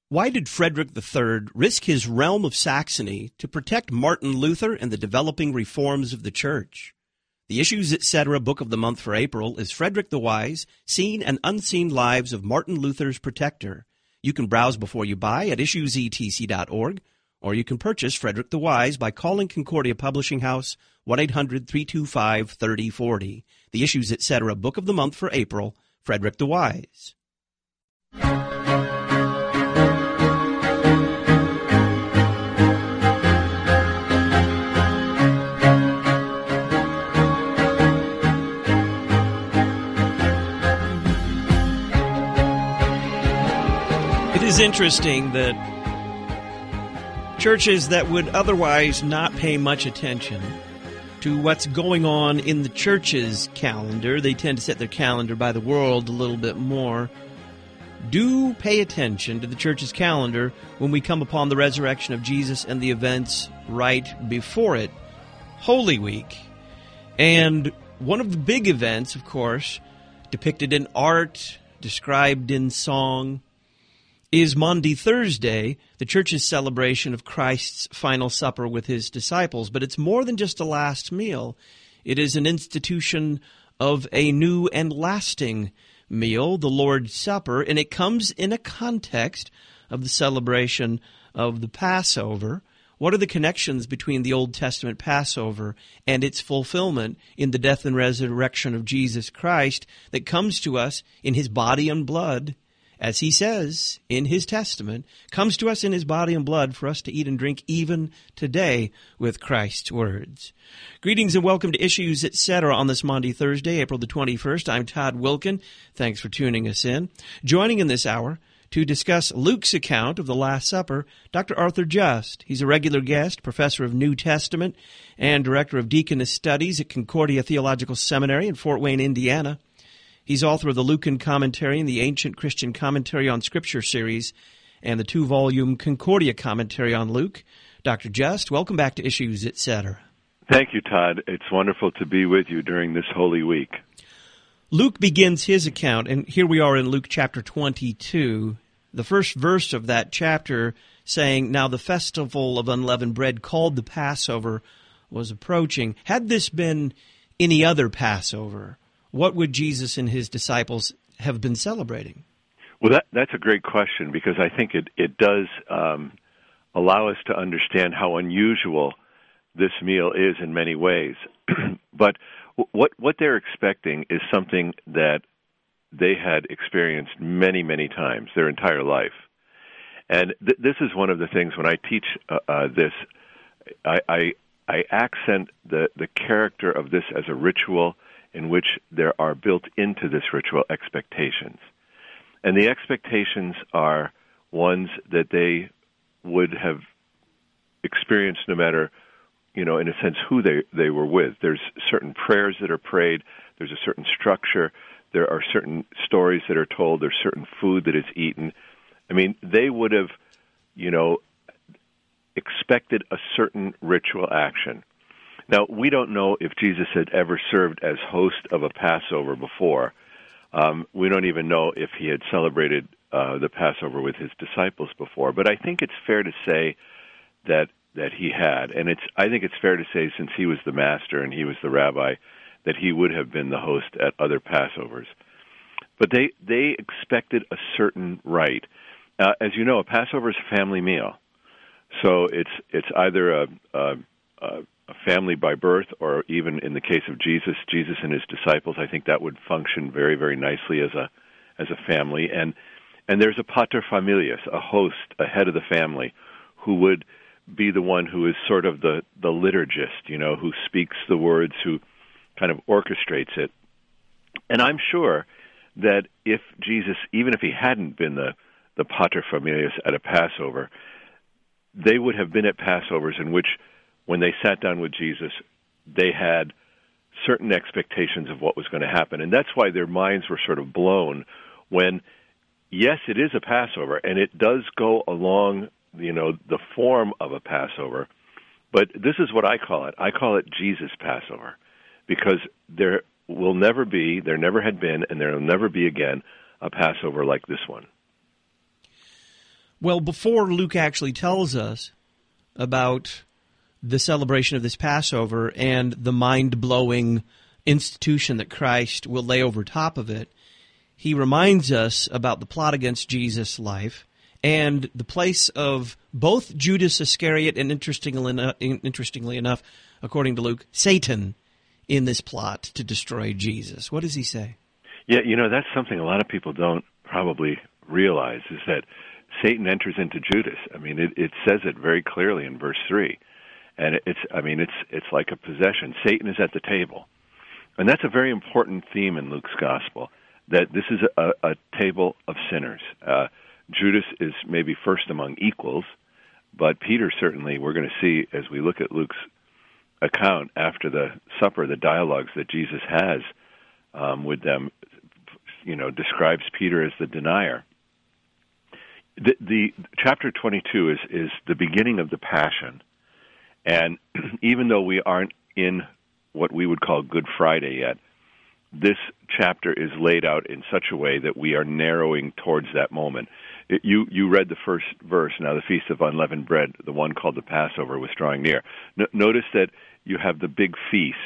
Why did Frederick III risk his realm of Saxony to protect Martin Luther and the developing reforms of the Church? The Issues Etc. Book of the Month for April is Frederick the Wise, Seen and Unseen Lives of Martin Luther's Protector. You can browse before you buy at issuesetc.org, or you can purchase Frederick the Wise by calling Concordia Publishing House 1-800-325-3040. The Issues Etc. Book of the Month for April, Frederick the Wise. It is interesting that churches that would otherwise not pay much attention to what's going on in the church's calendar, they tend to set their calendar by the world a little bit more, do pay attention to the church's calendar when we come upon the resurrection of Jesus and the events right before it, Holy Week. And one of the big events, of course, depicted in art, described in song, is Maundy Thursday, the church's celebration of Christ's final supper with his disciples. But it's more than just a last meal. It is an institution of a new and lasting meal, the Lord's Supper, and it comes in a context of the celebration of the Passover. What are the connections between the Old Testament Passover and its fulfillment in the death and resurrection of Jesus Christ that comes to us in his body and blood, as he says in his testament, comes to us in his body and blood for us to eat and drink even today with Christ's words. Greetings and welcome to Issues Etc. on this Maundy Thursday, April the 21st. I'm Todd Wilkin. Thanks for tuning us in. Joining in this hour to discuss Luke's account of the Last Supper, Dr. Arthur Just. He's a regular guest, professor of New Testament, and director of Deaconess Studies at Concordia Theological Seminary in Fort Wayne, Indiana. He's author of the Lucan Commentary and the Ancient Christian Commentary on Scripture series and the 2-volume Concordia Commentary on Luke. Dr. Just, welcome back to Issues Etc. Thank you, Todd. It's wonderful to be with you during this Holy Week. Luke begins his account, and here we are in Luke chapter 22, the first verse of that chapter saying, "Now the festival of unleavened bread called the Passover was approaching." Had this been any other Passover, what would Jesus and his disciples have been celebrating? Well, that's a great question, because I think it does allow us to understand how unusual this meal is in many ways. But what they're expecting is something that they had experienced many, many times their entire life. And this is one of the things when I teach this, I accent the character of this as a ritual in which there are built into this ritual expectations. And the expectations are ones that they would have experienced no matter, in a sense, who they were with. There's certain prayers that are prayed. There's a certain structure. There are certain stories that are told. There's certain food that is eaten. I mean, they would have, expected a certain ritual action. Now, we don't know if Jesus had ever served as host of a Passover before. We don't even know if he had celebrated the Passover with his disciples before. But I think it's fair to say that he had. And I think it's fair to say, since he was the master and he was the rabbi, that he would have been the host at other Passovers. But they expected a certain rite. As you know, a Passover is a family meal. So it's either a family by birth, or even in the case of Jesus and his disciples, I think that would function very, very nicely as a family. And there's a pater familias, a host, a head of the family, who would be the one who is sort of the liturgist, who speaks the words, who kind of orchestrates it. And I'm sure that if Jesus, even if he hadn't been the pater familias at a Passover, they would have been at Passovers in which, when they sat down with Jesus, they had certain expectations of what was going to happen. And that's why their minds were sort of blown when, yes, it is a Passover, and it does go along, the form of a Passover. But this is what I call it. I call it Jesus Passover, because there never had been, and there will never be again, a Passover like this one. Well, before Luke actually tells us about the celebration of this Passover and the mind-blowing institution that Christ will lay over top of it, he reminds us about the plot against Jesus' life and the place of both Judas Iscariot and, interestingly enough, according to Luke, Satan in this plot to destroy Jesus. What does he say? Yeah, that's something a lot of people don't probably realize, is that Satan enters into Judas. I mean, it says it very clearly in verse 3. And it's like a possession. Satan is at the table. And that's a very important theme in Luke's gospel, that this is a table of sinners. Judas is maybe first among equals, but Peter certainly, we're going to see as we look at Luke's account after the supper, the dialogues that Jesus has with them, describes Peter as the denier. The chapter 22 is the beginning of the Passion, and even though we aren't in what we would call Good Friday yet, this chapter is laid out in such a way that we are narrowing towards that moment. You read the first verse. Now the Feast of Unleavened Bread, the one called the Passover, was drawing near. Notice that you have the big feast.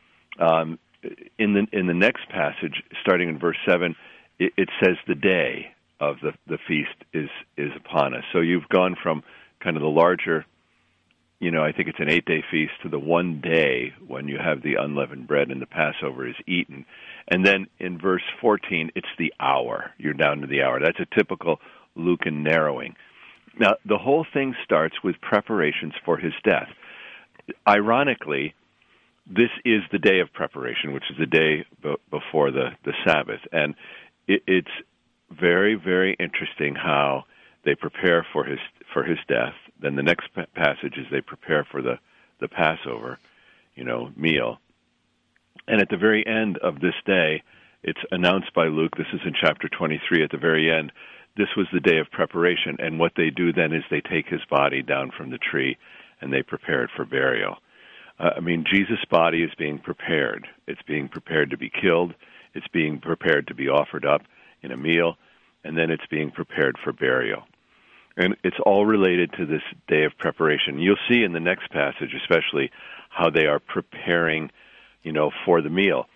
In the next passage, starting in verse 7, it says the day of the feast is upon us. So you've gone from kind of the larger, I think it's an 8-day feast, to the one day when you have the unleavened bread and the Passover is eaten. And then in verse 14, it's the hour. You're down to the hour. That's a typical Lucan narrowing. Now, the whole thing starts with preparations for his death. Ironically, this is the day of preparation, which is the day before the Sabbath. And it's very, very interesting how they prepare for his death. Then the next passage is they prepare for the Passover, meal. And at the very end of this day, it's announced by Luke, this is in chapter 23 at the very end, this was the day of preparation. And what they do then is they take his body down from the tree and they prepare it for burial. Jesus' body is being prepared. It's being prepared to be killed. It's being prepared to be offered up in a meal. And then it's being prepared for burial. And it's all related to this day of preparation. You'll see in the next passage, especially, how they are preparing, for the meal.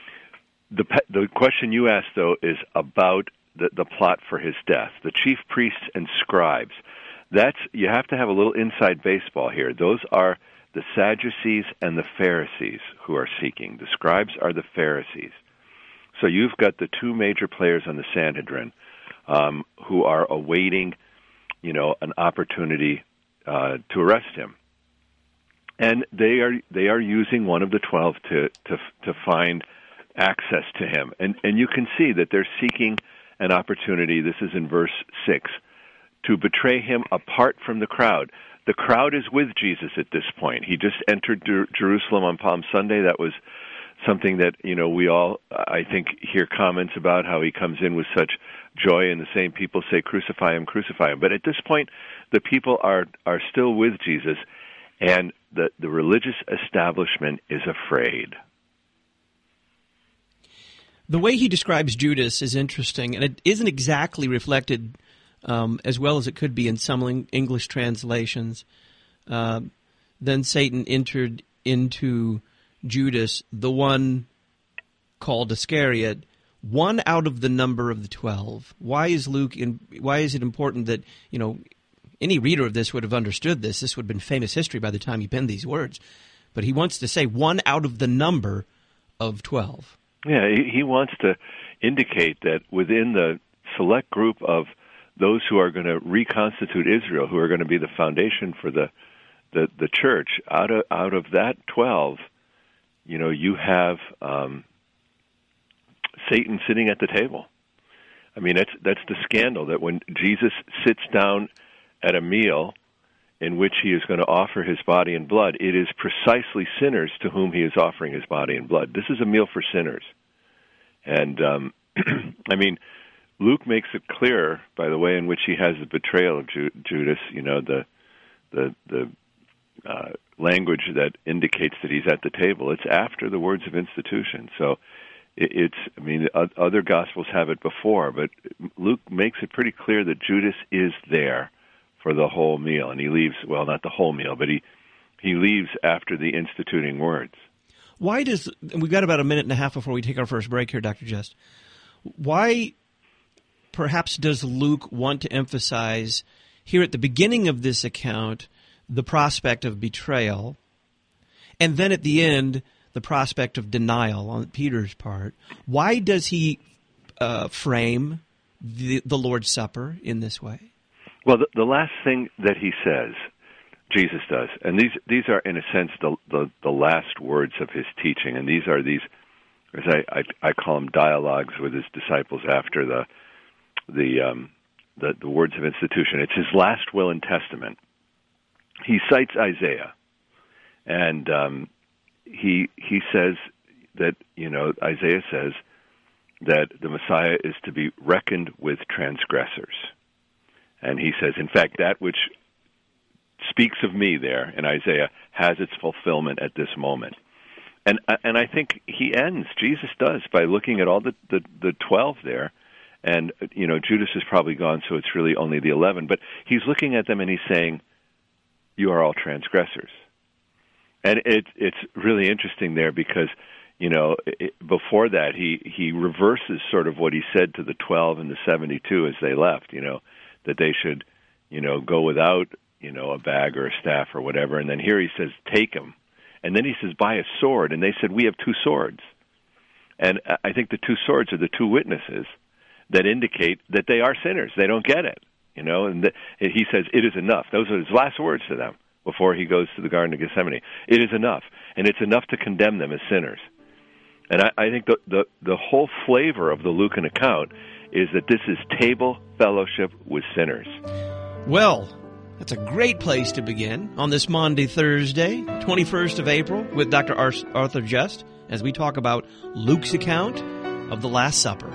The question you asked, though, is about the plot for his death. The chief priests and scribes. You have to have a little inside baseball here. Those are the Sadducees and the Pharisees who are seeking. The scribes are the Pharisees. So you've got the two major players on the Sanhedrin who are awaiting, an opportunity to arrest him, and they are using one of the 12 to find access to him, and you can see that they're seeking an opportunity. This is in verse 6, to betray him apart from the crowd. The crowd is with Jesus at this point. He just entered Jerusalem on Palm Sunday. That was something that, we all, I think, hear comments about how he comes in with such joy, and the same people say, crucify him, crucify him. But at this point, the people are still with Jesus, and the religious establishment is afraid. The way he describes Judas is interesting, and it isn't exactly reflected as well as it could be in some English translations. Then Satan entered into Judas, the one called Iscariot, one out of the number of the 12. Why is it important that, any reader of this would have understood this? This would have been famous history by the time he penned these words. But he wants to say one out of the number of 12. Yeah, he wants to indicate that within the select group of those who are going to reconstitute Israel, who are going to be the foundation for the church, out of that 12, you have Satan sitting at the table. I mean, that's the scandal, that when Jesus sits down at a meal in which he is going to offer his body and blood, it is precisely sinners to whom he is offering his body and blood. This is a meal for sinners. And, Luke makes it clear by the way in which he has the betrayal of Judas, the language that indicates that he's at the table. It's after the words of institution. So Other Gospels have it before, but Luke makes it pretty clear that Judas is there for the whole meal, and he leaves, well, not the whole meal, but he leaves after the instituting words. We've got about a minute and a half before we take our first break here, Dr. Just. Why, perhaps, does Luke want to emphasize here at the beginning of this account the prospect of betrayal, and then at the end the prospect of denial on Peter's part? Why does he frame the Lord's Supper in this way? Well, the last thing that he says, Jesus does, and these are in a sense the last words of his teaching, and these, as I call them, dialogues with his disciples after the words of institution. It's his last will and testament. He cites Isaiah, and he says that, Isaiah says that the Messiah is to be reckoned with transgressors. And he says, in fact, that which speaks of me there in Isaiah has its fulfillment at this moment. And I think Jesus does, by looking at all the 12 there. And, Judas is probably gone, so it's really only the 11. But he's looking at them and he's saying, you are all transgressors. And it's really interesting there because, before that, he reverses sort of what he said to the 12 and the 72 as they left, that they should, go without, a bag or a staff or whatever. And then here he says, take them. And then he says, buy a sword. And they said, we have 2 swords. And I think the 2 swords are the 2 witnesses that indicate that they are sinners. They don't get it, and he says, it is enough. Those are his last words to them before he goes to the Garden of Gethsemane. It is enough, and it's enough to condemn them as sinners. And I think the whole flavor of the Lucan account is that this is table fellowship with sinners. Well, that's a great place to begin on this Maundy Thursday, 21st of April, with Dr. Arthur Just, as we talk about Luke's account of the Last Supper.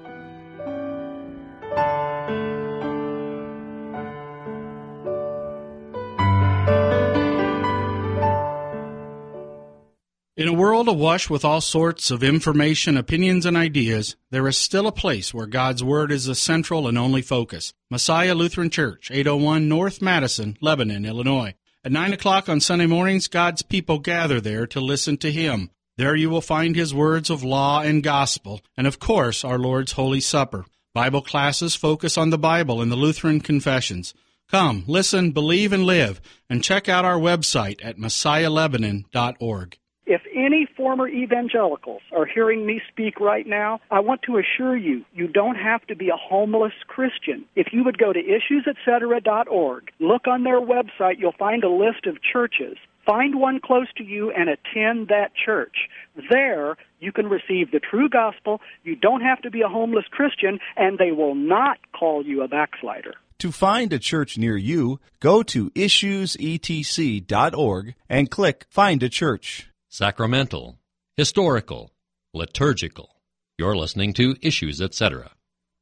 In a world awash with all sorts of information, opinions, and ideas, there is still a place where God's Word is the central and only focus. Messiah Lutheran Church, 801 North Madison, Lebanon, Illinois. At 9 o'clock on Sunday mornings, God's people gather there to listen to Him. There you will find His words of law and gospel, and of course, our Lord's Holy Supper. Bible classes focus on the Bible and the Lutheran confessions. Come, listen, believe, and live, and check out our website at messiahlebanon.org. If any former evangelicals are hearing me speak right now, I want to assure you, you don't have to be a homeless Christian. If you would go to issuesetc.org, look on their website, you'll find a list of churches. Find one close to you and attend that church. There, you can receive the true gospel. You don't have to be a homeless Christian, and they will not call you a backslider. To find a church near you, go to issuesetc.org and click Find a Church. Sacramental, historical, liturgical. You're listening to Issues, Etc.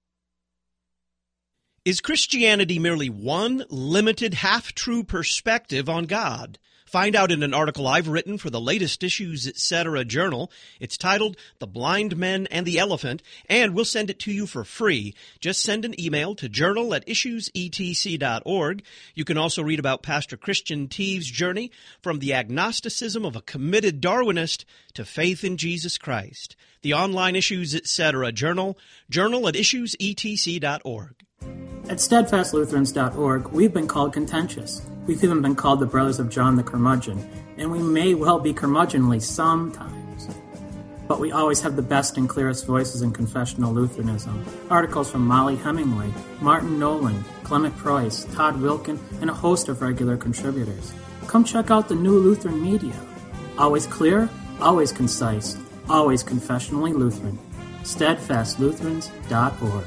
Is Christianity merely one limited, half-true perspective on God? Find out in an article I've written for the latest Issues, Etc. journal. It's titled The Blind Men and the Elephant, and we'll send it to you for free. Just send an email to journal@issuesetc.org. You can also read about Pastor Christian Teves' journey from the agnosticism of a committed Darwinist to faith in Jesus Christ. The online Issues, Etc. journal at issuesetc.org. At steadfastlutherans.org, we've been called contentious. We've even been called the Brothers of John the Curmudgeon, and we may well be curmudgeonly sometimes. But we always have the best and clearest voices in confessional Lutheranism. Articles from Molly Hemingway, Martin Nolan, Clement Preuss, Todd Wilkin, and a host of regular contributors. Come check out the new Lutheran media. Always clear, always concise, always confessionally Lutheran. steadfastlutherans.org.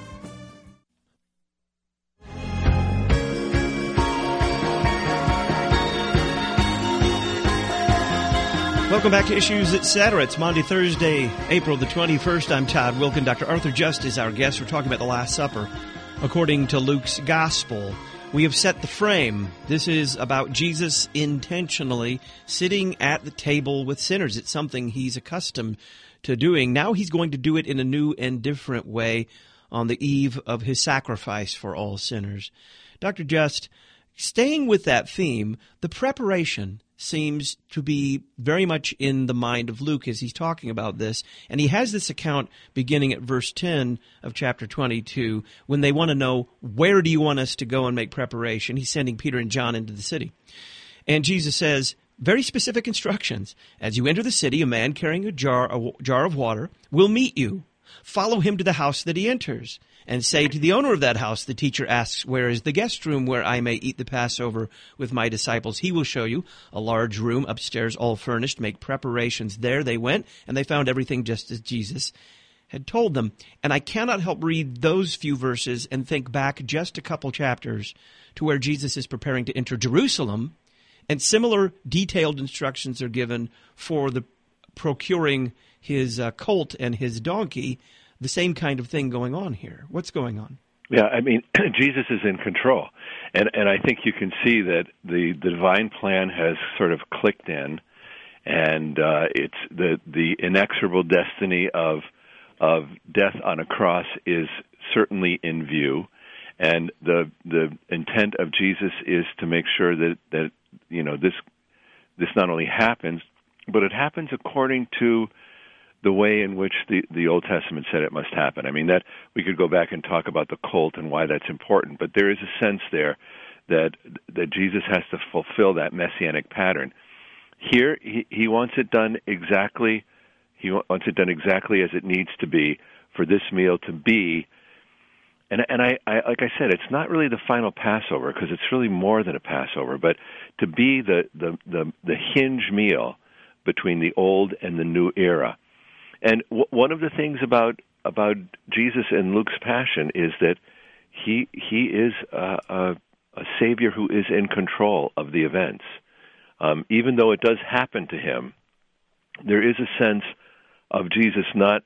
Welcome back to Issues, Etc. It's Maundy, Thursday, April the 21st. I'm Todd Wilkin. Dr. Arthur Just is our guest. We're talking about the Last Supper according to Luke's Gospel. We have set the frame. This is about Jesus intentionally sitting at the table with sinners. It's something he's accustomed to doing. Now he's going to do it in a new and different way on the eve of his sacrifice for all sinners. Dr. Just, staying with that theme, the preparation seems to be very much in the mind of Luke as he's talking about this. And he has this account beginning at verse 10 of chapter 22 when they want to know, where do you want us to go and make preparation? He's sending Peter and John into the city. And Jesus says, very specific instructions. As you enter the city, a man carrying a jar of water will meet you. Follow him to the house that he enters, and say to the owner of that house, the teacher asks, where is the guest room where I may eat the Passover with my disciples? He will show you a large room upstairs, all furnished. Make preparations there. They went, and they found everything just as Jesus had told them. And I cannot help read those few verses and think back just a couple chapters to where Jesus is preparing to enter Jerusalem, and similar detailed instructions are given for the procuring his colt and his donkey. The same kind of thing going on here. What's going on? Yeah, I mean, Jesus is in control. And I think you can see that the divine plan has sort of clicked in, and it's the inexorable destiny of death on a cross is certainly in view. And the intent of Jesus is to make sure that you know, this not only happens, but it happens according to the way in which the Old Testament said it must happen. I mean, that we could go back and talk about the colt and why that's important, but there is a sense there that Jesus has to fulfill that messianic pattern. Here, he wants it done exactly. He wants it done exactly as it needs to be for this meal to be. And I like I said, it's not really the final Passover because it's really more than a Passover, but to be the hinge meal between the old and the new era. And one of the things about Jesus and Luke's passion is that he is a Savior who is in control of the events. Even though it does happen to him, there is a sense of Jesus not,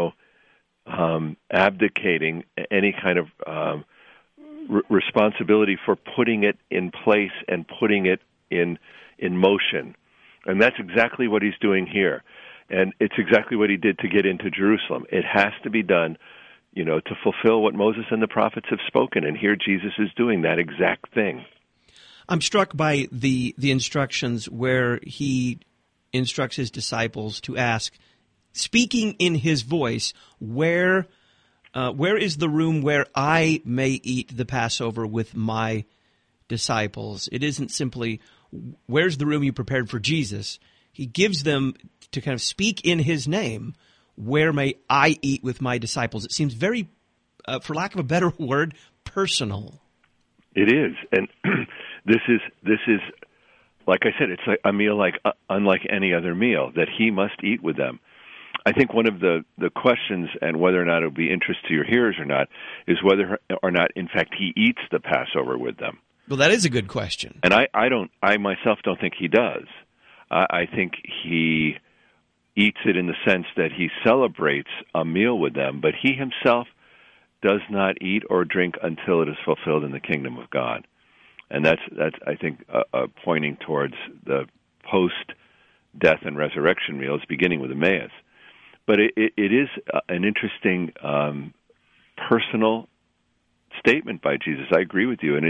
abdicating any kind of responsibility for putting it in place and putting it in motion. And that's exactly what he's doing here. And it's exactly what he did to get into Jerusalem. It has to be done, to fulfill what Moses and the prophets have spoken. And here Jesus is doing that exact thing. I'm struck by the instructions where he instructs his disciples to ask, speaking in his voice, where is the room where I may eat the Passover with my disciples? It isn't simply, where's the room you prepared for Jesus? He gives them to kind of speak in his name, where may I eat with my disciples? It seems very, for lack of a better word, personal. It is. And this is, like I said, it's like a meal unlike any other meal that he must eat with them. I think one of the questions, and whether or not it will be interest to your hearers or not, is whether or not, in fact, he eats the Passover with them. Well, that is a good question. And I myself don't think he does. I think he eats it in the sense that he celebrates a meal with them, but he himself does not eat or drink until it is fulfilled in the kingdom of God. And that's I think, pointing towards the post-death and resurrection meals, beginning with Emmaus. But it is an interesting personal statement by Jesus. I agree with you, and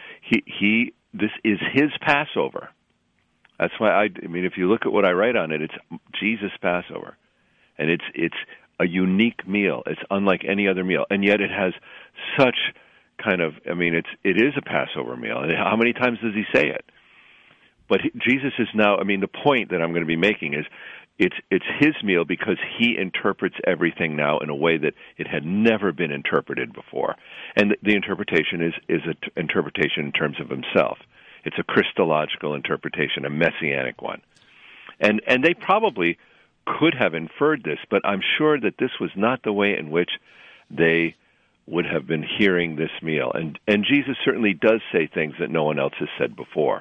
this is his Passover. That's why I mean, if you look at what I write on it, it's Jesus' Passover, and it's a unique meal. It's unlike any other meal, and yet it has such kind of. I mean, it is a Passover meal. And how many times does he say it? But Jesus is now. I mean, the point that I'm going to be making is, it's his meal because he interprets everything now in a way that it had never been interpreted before, and the interpretation is an interpretation in terms of himself. It's a Christological interpretation, a messianic one. And they probably could have inferred this, but I'm sure that this was not the way in which they would have been hearing this meal. And Jesus certainly does say things that no one else has said before.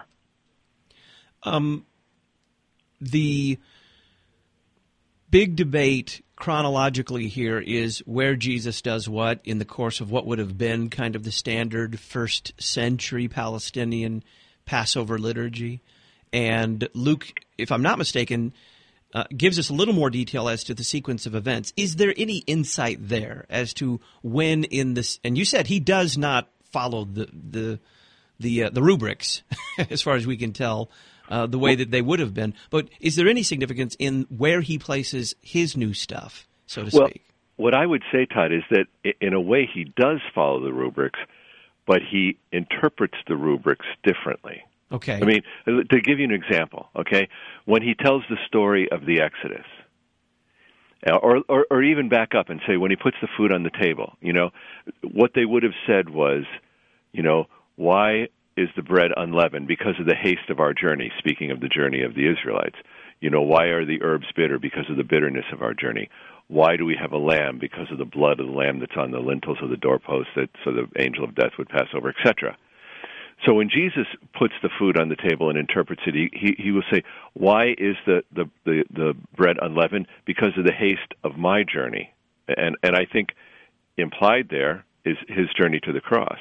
The big debate chronologically here is where Jesus does what in the course of what would have been kind of the standard first century Palestinian Passover liturgy. And Luke, if I'm not mistaken, gives us a little more detail as to the sequence of events. Is there any insight there as to when in this? And you said he does not follow the rubrics, as far as we can tell, the way that they would have been. But is there any significance in where he places his new stuff, so to speak? What I would say, Todd, is that in a way he does follow the rubrics, but he interprets the rubrics differently. Okay. I mean, to give you an example, okay, when he tells the story of the Exodus, or even back up and say when he puts the food on the table, what they would have said was, why is the bread unleavened? Because of the haste of our journey, speaking of the journey of the Israelites. Why are the herbs bitter? Because of the bitterness of our journey. Why do we have a lamb? Because of the blood of the lamb that's on the lintels of the doorpost, so the angel of death would pass over, etc. So when Jesus puts the food on the table and interprets it, he will say, why is the bread unleavened? Because of the haste of my journey. And I think implied there is his journey to the cross.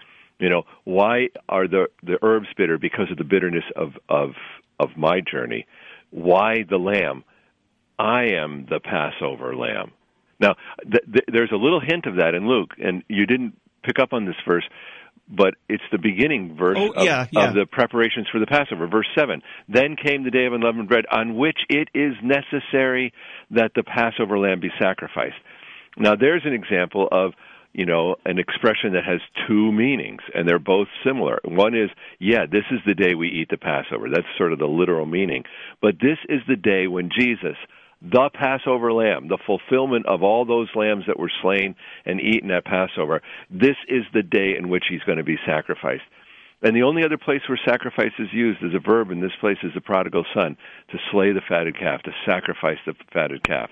Why are the herbs bitter? Because of the bitterness of my journey. Why the lamb? I am the Passover lamb. Now, there's a little hint of that in Luke, and you didn't pick up on this verse, but it's the beginning verse of the preparations for the Passover, verse 7. Then came the day of unleavened bread, on which it is necessary that the Passover lamb be sacrificed. Now, there's an example of an expression that has two meanings, and they're both similar. One is, this is the day we eat the Passover. That's sort of the literal meaning. But this is the day when Jesus, the Passover lamb, the fulfillment of all those lambs that were slain and eaten at Passover, this is the day in which he's going to be sacrificed. And the only other place where sacrifice is used as a verb in this place is the prodigal son, to slay the fatted calf, to sacrifice the fatted calf.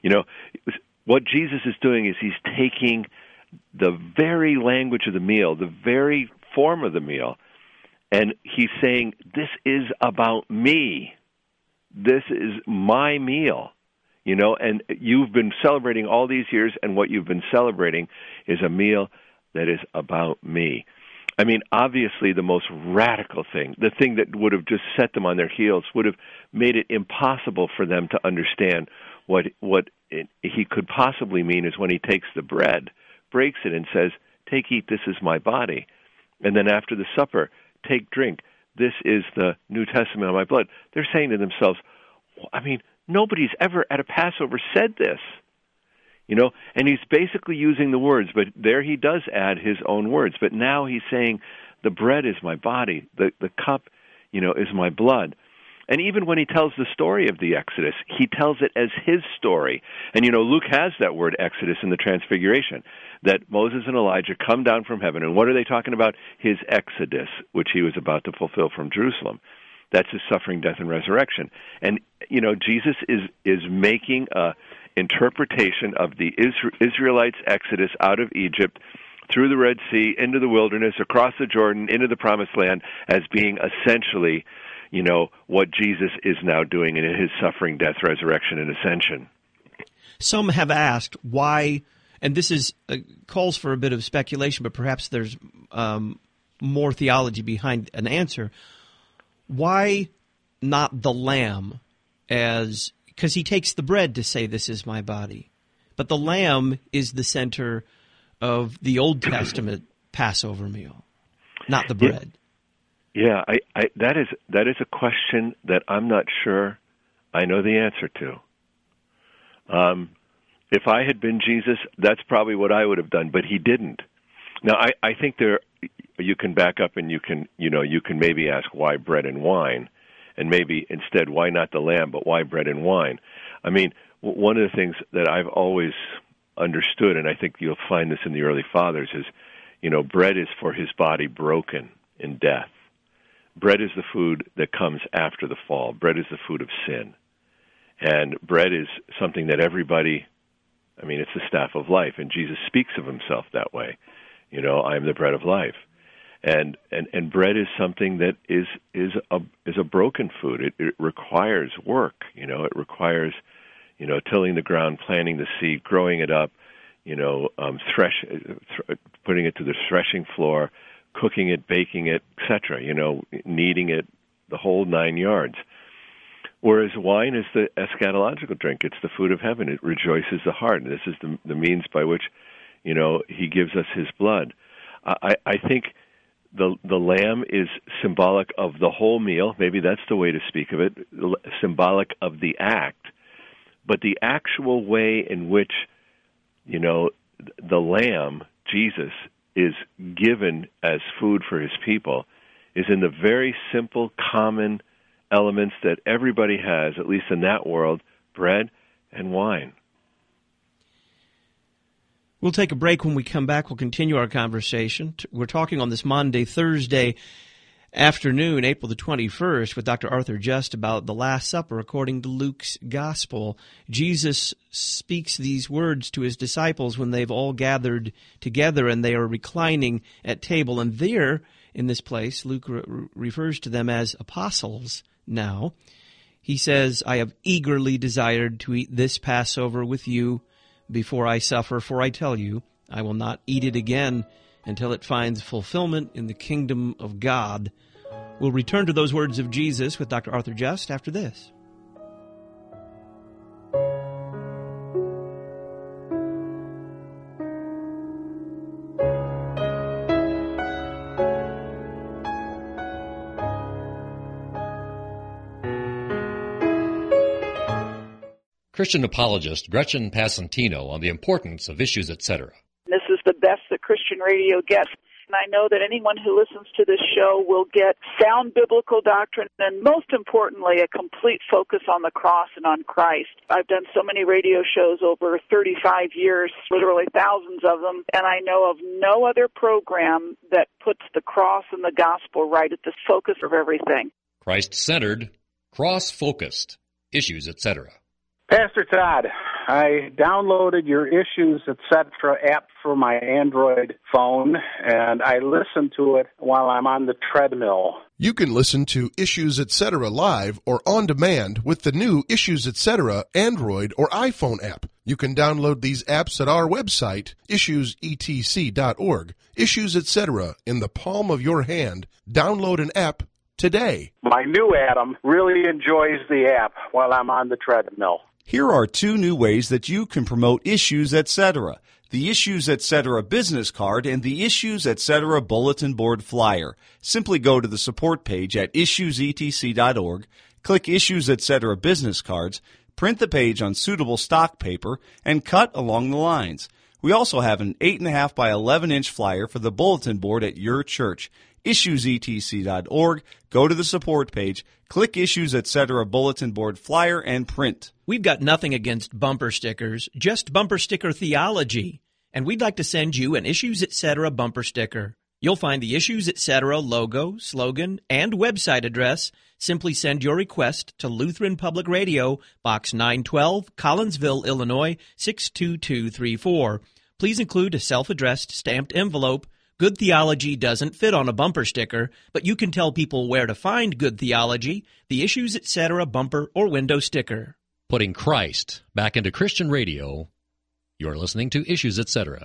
What Jesus is doing is he's taking the very language of the meal, the very form of the meal, and he's saying, this is about me. This is my meal, and you've been celebrating all these years, and what you've been celebrating is a meal that is about me. I mean, obviously the most radical thing, the thing that would have just set them on their heels, would have made it impossible for them to understand what he could possibly mean, is when he takes the bread, breaks it, and says, take, eat, this is my body. And then after the supper, take, drink, this is the New Testament of my blood. They're saying to themselves, nobody's ever at a Passover said this. And he's basically using the words, but there he does add his own words. But now he's saying, the bread is my body, the cup, is my blood. And even when he tells the story of the Exodus, he tells it as his story. And, Luke has that word Exodus in the Transfiguration, that Moses and Elijah come down from heaven. And what are they talking about? His Exodus, which he was about to fulfill from Jerusalem. That's his suffering, death, and resurrection. And, Jesus is making a interpretation of the Israelites' Exodus out of Egypt, through the Red Sea, into the wilderness, across the Jordan, into the Promised Land, as being essentially what Jesus is now doing in his suffering, death, resurrection, and ascension. Some have asked why, and this is calls for a bit of speculation, but perhaps there's more theology behind an answer. Why not the lamb, because he takes the bread to say, this is my body. But the lamb is the center of the Old Testament Passover meal, not the bread. Yeah, that is a question that I'm not sure I know the answer to. If I had been Jesus, that's probably what I would have done, but he didn't. Now, I think you can back up and you can maybe ask why bread and wine, and maybe instead why not the lamb, but why bread and wine. I mean, one of the things that I've always understood, and I think you'll find this in the early fathers, is bread is for his body broken in death. Bread is the food that comes after the fall. Bread is the food of sin. And bread is something that everybody, it's the staff of life, and Jesus speaks of himself that way. I am the bread of life. And bread is something that is a broken food. It requires work. It requires, tilling the ground, planting the seed, growing it up, putting it to the threshing floor, cooking it, baking it, etc., kneading it, the whole 9 yards. Whereas wine is the eschatological drink. It's the food of heaven. It rejoices the heart. And this is the means by which, he gives us his blood. I think the lamb is symbolic of the whole meal. Maybe that's the way to speak of it, symbolic of the act. But the actual way in which, the lamb, Jesus, is given as food for his people is in the very simple, common elements that everybody has, at least in that world, bread and wine. We'll take a break. When we come back, we'll continue our conversation. We're talking on this Maundy, Thursday afternoon, April the 21st, with Dr. Arthur Just about the Last Supper according to Luke's Gospel. Jesus speaks these words to his disciples when they've all gathered together and they are reclining at table. And there, in this place, Luke refers to them as apostles now. He says, I have eagerly desired to eat this Passover with you before I suffer, for I tell you, I will not eat it again until it finds fulfillment in the kingdom of God. We'll return to those words of Jesus with Dr. Arthur Just after this. Christian apologist Gretchen Passantino on the importance of Issues, Etc. This is the best that Christian radio gets. And I know that anyone who listens to this show will get sound biblical doctrine and, most importantly, a complete focus on the cross and on Christ. I've done so many radio shows over 35 years, literally thousands of them, and I know of no other program that puts the cross and the gospel right at the focus of everything. Christ-centered, cross-focused, Issues, Etc. Pastor Todd, I downloaded your Issues, Etc. app for my Android phone, and I listen to it while I'm on the treadmill. You can listen to Issues, Etc. live or on demand with the new Issues, Etc. Android or iPhone app. You can download these apps at our website, issuesetc.org. Issues, Etc. in the palm of your hand. Download an app today. My new Adam really enjoys the app while I'm on the treadmill. Here are two new ways that you can promote Issues, Etc. The Issues, Etc. business card and the Issues, Etc. bulletin board flyer. Simply go to the support page at issuesetc.org, click Issues, Etc. business cards, print the page on suitable stock paper, and cut along the lines. We also have an 8.5 by 11-inch flyer for the bulletin board at your church. issuesetc.org, go to the support page, click Issues, Etc. bulletin board flyer, and print. We've got nothing against bumper stickers, just bumper sticker theology. And we'd like to send you an Issues, Etc. bumper sticker. You'll find the Issues, Etc. logo, slogan, and website address. Simply send your request to Lutheran Public Radio, Box 912, Collinsville, Illinois, 62234. Please include a self-addressed stamped envelope. Good theology doesn't fit on a bumper sticker, but you can tell people where to find good theology, the Issues, Etc. bumper or window sticker. Putting Christ back into Christian radio. You're listening to Issues, Etc.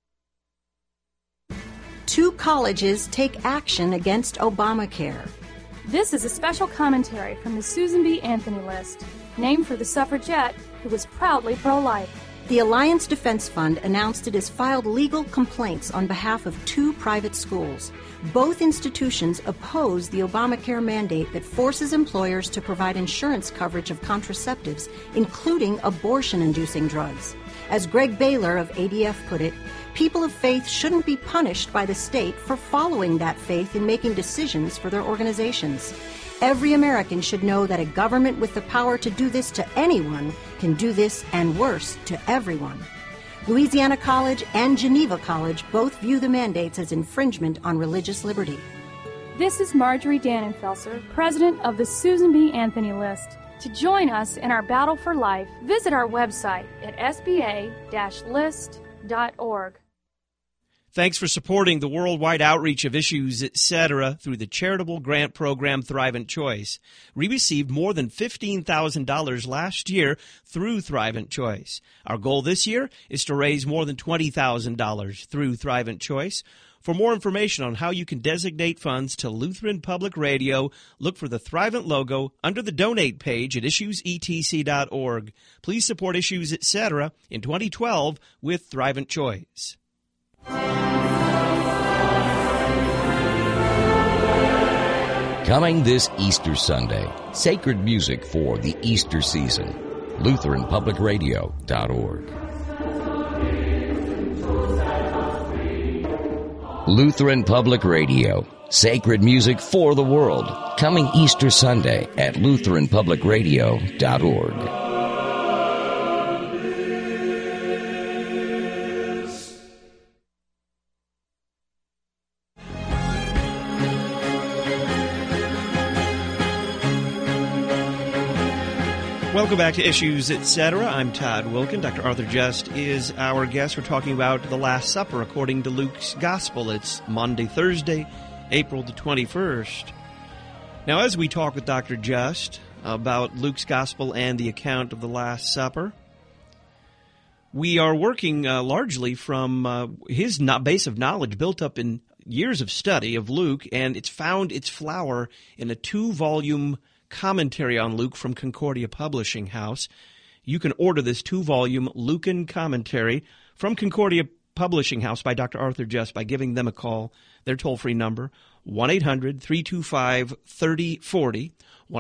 Two colleges take action against Obamacare. This is a special commentary from the Susan B. Anthony list, named for the suffragette who was proudly pro-life. The Alliance Defense Fund announced it has filed legal complaints on behalf of two private schools. Both institutions oppose the Obamacare mandate that forces employers to provide insurance coverage of contraceptives, including abortion-inducing drugs. As Greg Baylor of ADF put it, people of faith shouldn't be punished by the state for following that faith in making decisions for their organizations. Every American should know that a government with the power to do this to anyone can do this and worse to everyone. Louisiana College and Geneva College both view the mandates as infringement on religious liberty. This is Marjorie Dannenfelser, president of the Susan B. Anthony list. To join us in our battle for life, visit our website at sba-list.org. Thanks for supporting the worldwide outreach of Issues, Etc. through the charitable grant program Thrivent Choice. We received more than $15,000 last year through Thrivent Choice. Our goal this year is to raise more than $20,000 through Thrivent Choice. For more information on how you can designate funds to Lutheran Public Radio, look for the Thrivent logo under the Donate page at issuesetc.org. Please support Issues Etc. in 2012 with Thrivent Choice. Coming this Easter Sunday, sacred music for the Easter season. LutheranPublicRadio.org. Lutheran Public Radio, sacred music for the world. Coming Easter Sunday at LutheranPublicRadio.org. Welcome back to Issues Etc. I'm Todd Wilkin. Dr. Arthur Just is our guest. We're talking about the Last Supper according to Luke's Gospel. It's Monday, Thursday, April the 21st. Now, as we talk with Dr. Just about Luke's Gospel and the account of the Last Supper, we are working largely from his base of knowledge built up in years of study of Luke, and it's found its flower in a 2-volume commentary on Luke from Concordia Publishing House. You can order this 2-volume Lucan commentary from Concordia Publishing House by Dr. Arthur Just by giving them a call. Their toll-free number, 1-800-325-3040,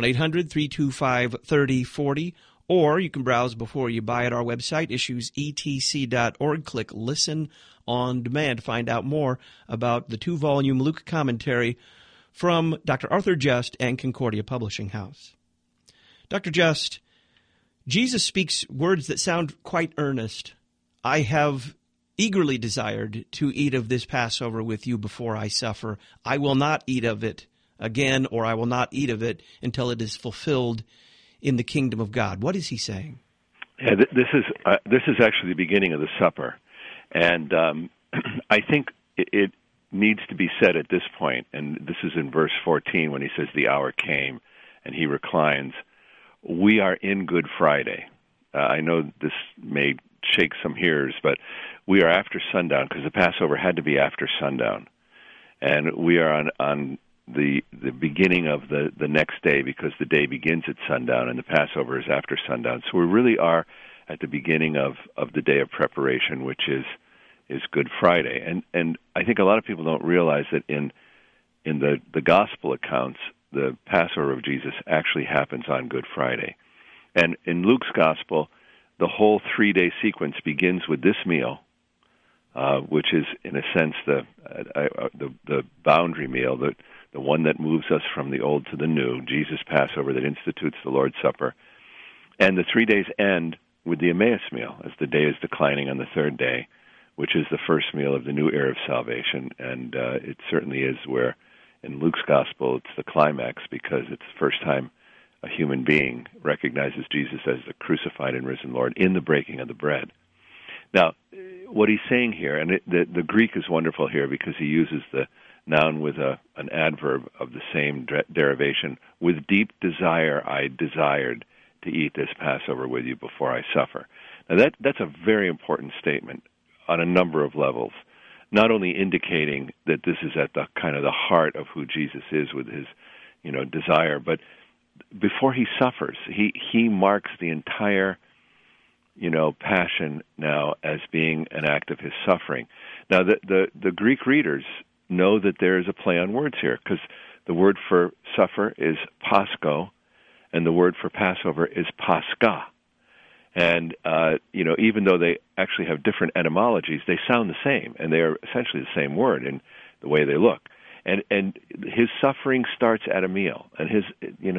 1-800-325-3040, or you can browse before you buy at our website, issuesetc.org. Click Listen on Demand to find out more about the 2-volume Luke commentary from Dr. Arthur Just and Concordia Publishing House. Dr. Just, Jesus speaks words that sound quite earnest. I have eagerly desired to eat of this Passover with you before I suffer. I will not eat of it again, or I will not eat of it until it is fulfilled in the kingdom of God. What is he saying? Yeah, this is actually the beginning of the supper, and I think it needs to be said at this point, and this is in verse 14 when he says, the hour came, and he reclines. We are in Good Friday. I know this may shake some hearers, but we are after sundown, because the Passover had to be after sundown. And we are on the beginning of the next day, because the day begins at sundown, and the Passover is after sundown. So we really are at the beginning of the day of preparation, which is Good Friday. And I think a lot of people don't realize that in the gospel accounts, the Passover of Jesus actually happens on Good Friday. And in Luke's gospel, the whole 3-day sequence begins with this meal, which is, in a sense, the boundary meal, the one that moves us from the old to the new, Jesus' Passover that institutes the Lord's Supper. And the 3 days end with the Emmaus meal, as the day is declining on the third day, which is the first meal of the new era of salvation. And it certainly is where, in Luke's gospel, it's the climax, because it's the first time a human being recognizes Jesus as the crucified and risen Lord in the breaking of the bread. Now, what he's saying here, and the Greek is wonderful here, because he uses the noun with an adverb of the same derivation. With deep desire I desired to eat this Passover with you before I suffer. Now, that's a very important statement on a number of levels, not only indicating that this is at the kind of the heart of who Jesus is with his, desire, but before he suffers, he marks the entire, passion now as being an act of his suffering. Now, the Greek readers know that there is a play on words here, because the word for suffer is Pascho, and the word for Passover is Pascha. And, even though they actually have different etymologies, they sound the same, and they are essentially the same word in the way they look. And his suffering starts at a meal, and his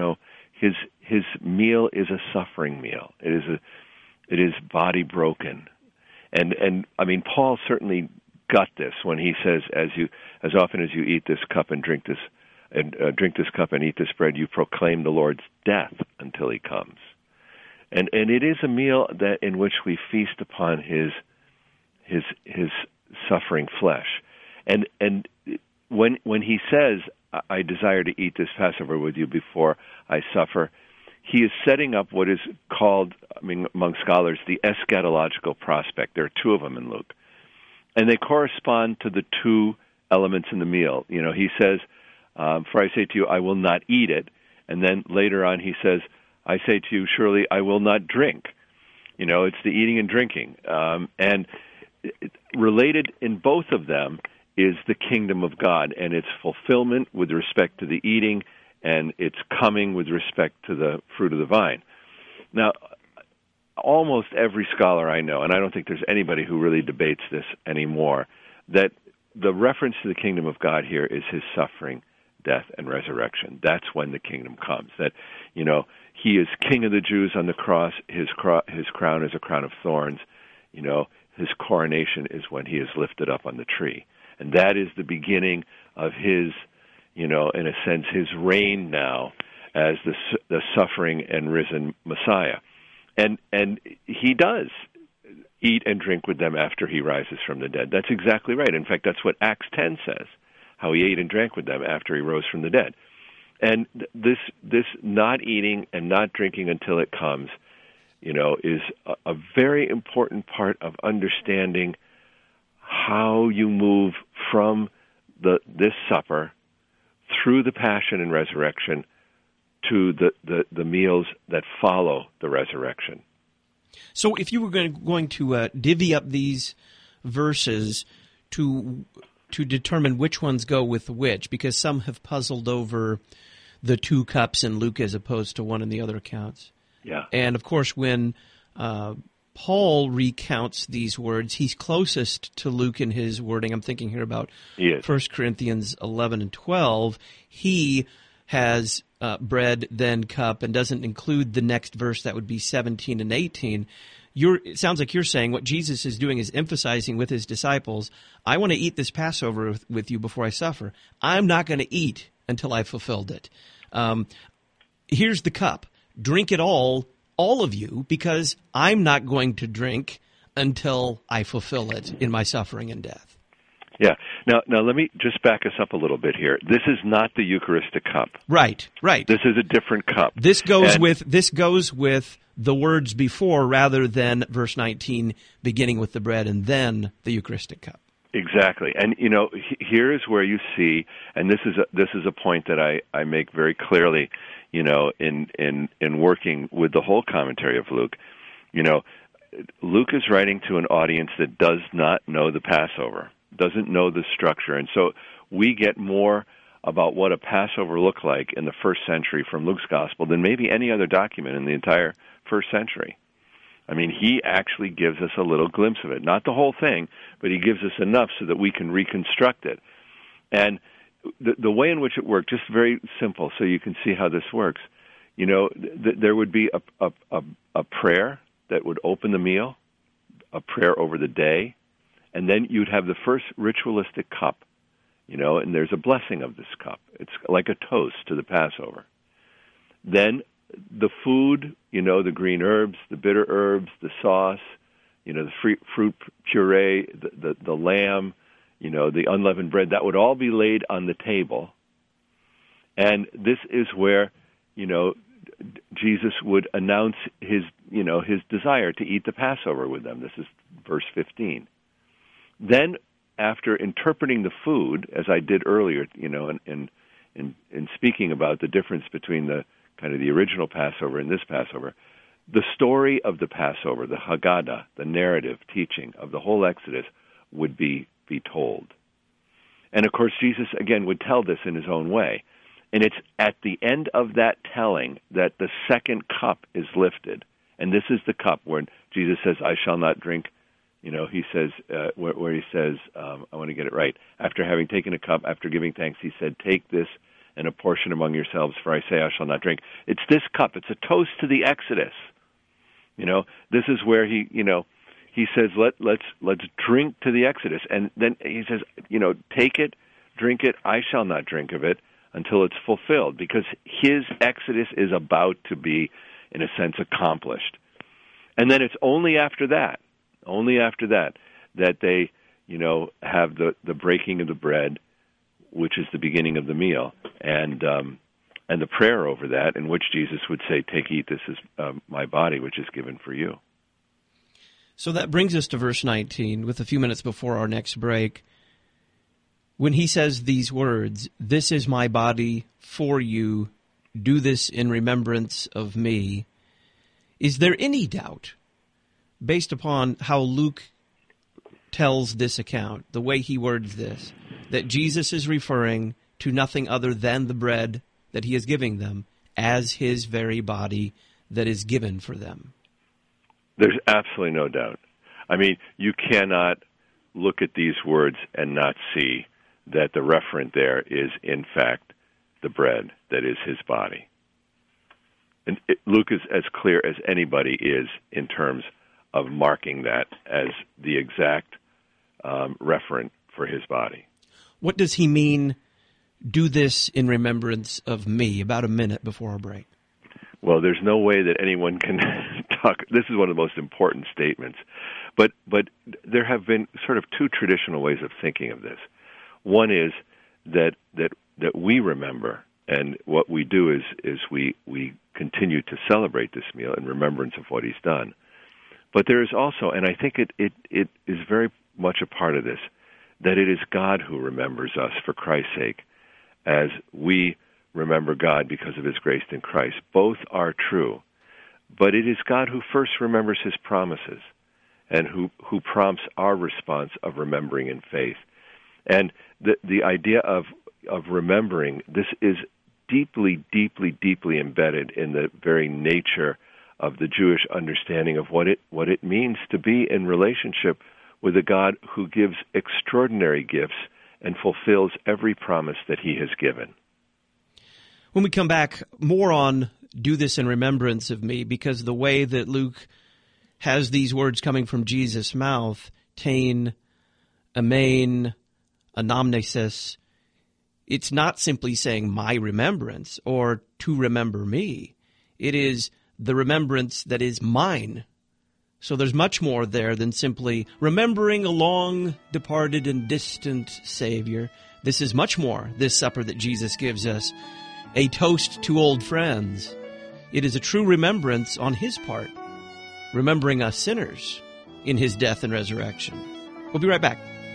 meal is a suffering meal. It is body broken. And I mean, Paul certainly got this when he says, as often as you eat this cup and drink this cup and eat this bread, you proclaim the Lord's death until he comes. And it is a meal in which we feast upon his suffering flesh. And when he says, I desire to eat this Passover with you before I suffer, he is setting up what is called, among scholars, the eschatological prospect. There are two of them in Luke. And they correspond to the two elements in the meal. He says, for I say to you, I will not eat it. And then later on he says, I say to you, surely I will not drink. It's the eating and drinking. And related in both of them is the kingdom of God and its fulfillment with respect to the eating and its coming with respect to the fruit of the vine. Now, almost every scholar I know, and I don't think there's anybody who really debates this anymore, that the reference to the kingdom of God here is his suffering, death, and resurrection. That's when the kingdom comes. That, he is king of the Jews on the cross. His crown is a crown of thorns. His coronation is when he is lifted up on the tree. And that is the beginning of his, in a sense, his reign now as the suffering and risen Messiah. And he does eat and drink with them after he rises from the dead. That's exactly right. In fact, that's what Acts 10 says, how he ate and drank with them after he rose from the dead. And this not eating and not drinking until it comes, is a very important part of understanding how you move from this supper through the passion and resurrection to the meals that follow the resurrection. So if you were going to divvy up these verses to determine which ones go with which, because some have puzzled over the 2 cups in Luke as opposed to one in the other accounts. Yeah. And, of course, when Paul recounts these words, he's closest to Luke in his wording. I'm thinking here about 1 Corinthians 11 and 12. He has bread, then cup, and doesn't include the next verse. That would be 17 and 18. It sounds like you're saying what Jesus is doing is emphasizing with his disciples, I want to eat this Passover with you before I suffer. I'm not going to eat until I've fulfilled it. Here's the cup. Drink it all of you, because I'm not going to drink until I fulfill it in my suffering and death. Yeah. Now let me just back us up a little bit here. This is not the Eucharistic cup. Right. This is a different cup. This goes with the words before, rather than verse 19 beginning with the bread and then the Eucharistic cup. Exactly. And here is where you see, and this is a point that I make very clearly, in working with the whole commentary of Luke. Luke is writing to an audience that does not know the Passover, doesn't know the structure, and so we get more about what a Passover looked like in the first century from Luke's gospel than maybe any other document in the entire first century. I mean, he actually gives us a little glimpse of it. Not the whole thing, but he gives us enough so that we can reconstruct it. And the way in which it worked, just very simple, so you can see how this works. There would be a prayer that would open the meal, a prayer over the day, and then you'd have the first ritualistic cup, and there's a blessing of this cup. It's like a toast to the Passover. Then the food, the green herbs, the bitter herbs, the sauce, the fruit puree, the lamb, the unleavened bread, that would all be laid on the table. And this is where, Jesus would announce his desire to eat the Passover with them. This is verse 15. Then, after interpreting the food, as I did earlier, in speaking about the difference between the kind of the original Passover and this Passover, the story of the Passover, the Haggadah, the narrative teaching of the whole Exodus would be told. And of course, Jesus, again, would tell this in his own way. And it's at the end of that telling that the second cup is lifted. And this is the cup where Jesus says, I shall not drink. He says, where he says, I want to get it right. After having taken a cup, after giving thanks, he said, take this and a portion among yourselves, for I say I shall not drink. It's this cup. It's a toast to the Exodus. This is where he says, let's drink to the Exodus. And then he says, take it, drink it, I shall not drink of it until it's fulfilled, because his Exodus is about to be, in a sense, accomplished. And then it's only after that, that they, have the breaking of the bread, which is the beginning of the meal, and the prayer over that, in which Jesus would say, take, eat, this is my body, which is given for you. So that brings us to verse 19, with a few minutes before our next break. when he says these words, "This is my body for you, do this in remembrance of me," is there any doubt, based upon how Luke tells this account, the way he words this, that Jesus is referring to nothing other than the bread that he is giving them as his very body that is given for them? There's absolutely no doubt. I mean, you cannot look at these words and not see that the referent there is, in fact, the bread that is his body. And Luke is as clear as anybody is in terms of marking that as the exact referent for his body. What does he mean, do this in remembrance of me, about a minute before our break? Well, there's no way that anyone can talk. This is one of the most important statements. But there have been sort of two traditional ways of thinking of this. One is that we remember, and what we do is we continue to celebrate this meal in remembrance of what he's done. But there is also, and I think it is very much a part of this, that it is God who remembers us for Christ's sake, as we remember God because of his grace in Christ. Both are true. But it is God who first remembers his promises and who prompts our response of remembering in faith. And the idea of remembering, this is deeply, deeply, deeply embedded in the very nature of the Jewish understanding of what it means to be in relationship with a God who gives extraordinary gifts and fulfills every promise that he has given. When we come back, more on do this in remembrance of me, because the way that Luke has these words coming from Jesus' mouth, tain, amen, anamnesis, it's not simply saying my remembrance or to remember me. It is the remembrance that is mine. So there's much more there than simply remembering a long departed and distant Savior. This is much more, this supper that Jesus gives us, a toast to old friends. It is a true remembrance on his part, remembering us sinners in his death and resurrection. We'll be right back.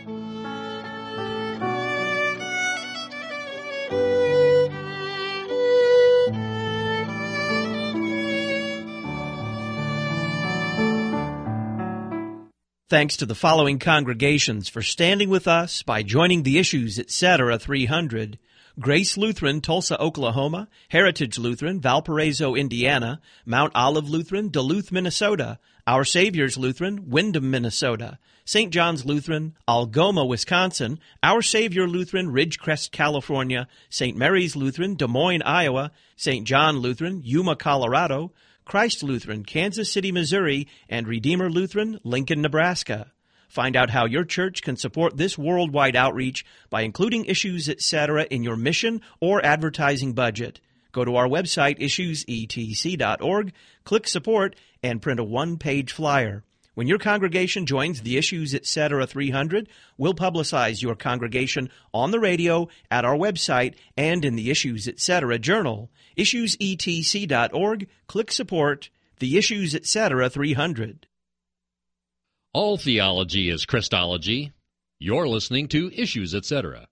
Thanks to the following congregations for standing with us by joining the Issues Etc. 300. Grace Lutheran, Tulsa, Oklahoma; Heritage Lutheran, Valparaiso, Indiana; Mount Olive Lutheran, Duluth, Minnesota; Our Savior's Lutheran, Windham, Minnesota; St. John's Lutheran, Algoma, Wisconsin; Our Savior Lutheran, Ridgecrest, California; St. Mary's Lutheran, Des Moines, Iowa; St. John Lutheran, Yuma, Colorado; Christ Lutheran, Kansas City, Missouri; and Redeemer Lutheran, Lincoln, Nebraska. Find out how your church can support this worldwide outreach by including Issues Etc. in your mission or advertising budget. Go to our website, issuesetc.org, click Support, and print a one-page flyer. When your congregation joins the Issues Etc. 300, we'll publicize your congregation on the radio, at our website, and in the Issues Etc. journal. issuesetc.org, click Support, the Issues Etc. 300. All theology is Christology. You're listening to Issues Etc.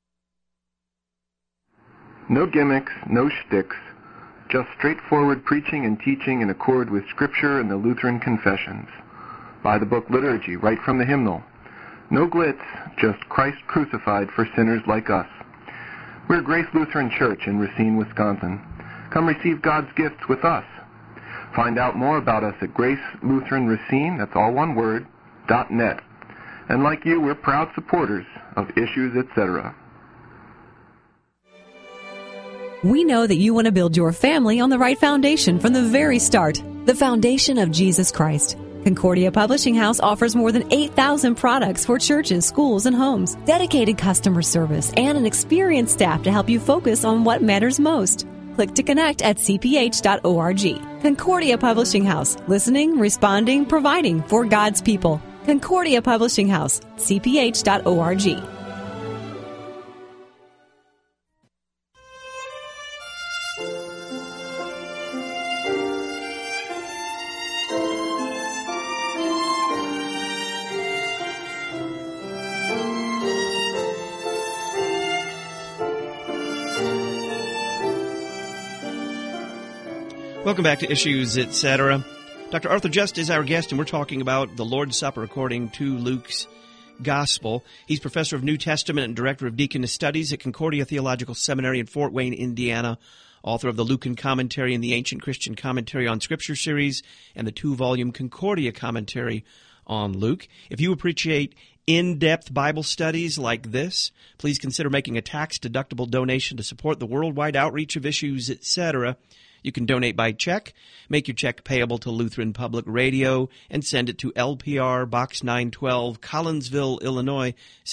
No gimmicks, no shticks, just straightforward preaching and teaching in accord with Scripture and the Lutheran confessions. By the book Liturgy, right from the hymnal. No glitz, just Christ crucified for sinners like us. We're Grace Lutheran Church in Racine, Wisconsin. Come receive God's gifts with us. Find out more about us at Grace Lutheran Racine, that's all one word, .net. And like you, we're proud supporters of Issues Etc. We know that you want to build your family on the right foundation from the very start, the foundation of Jesus Christ. Concordia Publishing House offers more than 8,000 products for churches, schools, and homes, dedicated customer service, and an experienced staff to help you focus on what matters most. Click to connect at cph.org. Concordia Publishing House, listening, responding, providing for God's people. Concordia Publishing House, cph.org. Welcome back to Issues, Etc. Dr. Arthur Just is our guest, and we're talking about the Lord's Supper according to Luke's Gospel. He's professor of New Testament and director of Deaconess Studies at Concordia Theological Seminary in Fort Wayne, Indiana, author of the Lucan Commentary and the Ancient Christian Commentary on Scripture series, and the 2-volume Concordia Commentary on Luke. If you appreciate in-depth Bible studies like this, please consider making a tax-deductible donation to support the worldwide outreach of Issues, Etc. You can donate by check, make your check payable to Lutheran Public Radio, and send it to LPR Box 912, Collinsville, Illinois,